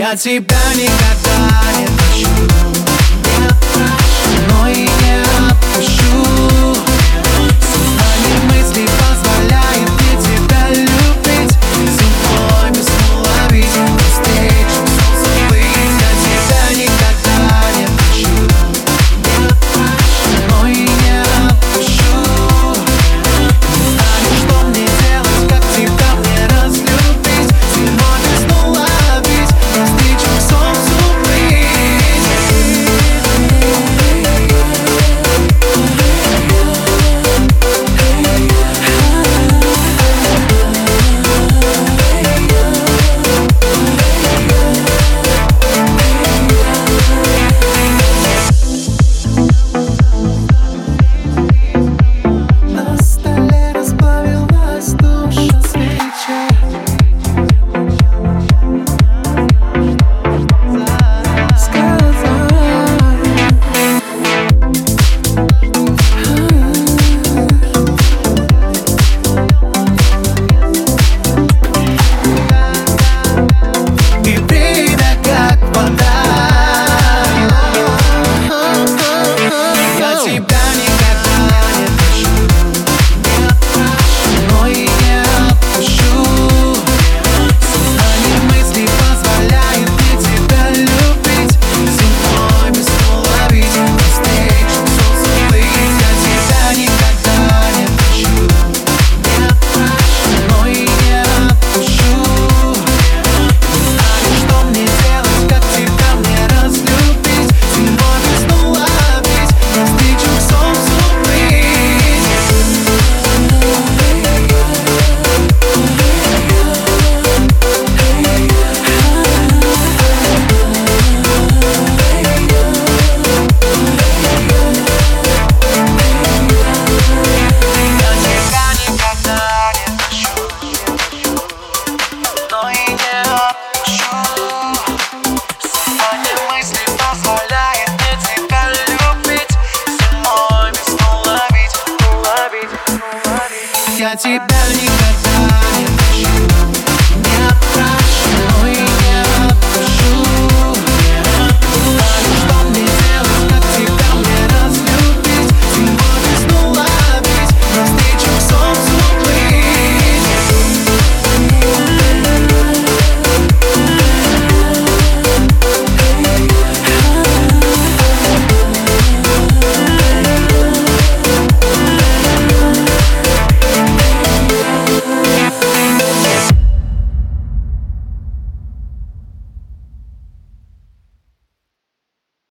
Я тебя никогда не прощу, но и не отпущу. Сознание мыслей позволяет мне тебя любить, зимой весну ловить, встречу солнце быть. Я тебя никогда не прощу, но и не отпущу. Не знаю, что мне делать, как тебя мне разлюбить, зимой весну ловить, встречу солнцу быть. На столе разбавилась душа свеча. И время как вода. Я тебя никогда не прощу, но и не отпущу. Сознание мыслей позволяет мне тебя любить, зимой весну ловить, встречу солнце быть. Я тебя никогда не прощу, но и не отпущу. Не знаю, что мне делать, как тебя мне разлюбить, зимой весну ловить, встречу к солнцу быть. Я тебя никогда не прощу, но и не отпущу. Сознание мыслей позволяет мне тебя любить, зимой весну ловить, ловить, ловить. Я тебя никогда не прощу.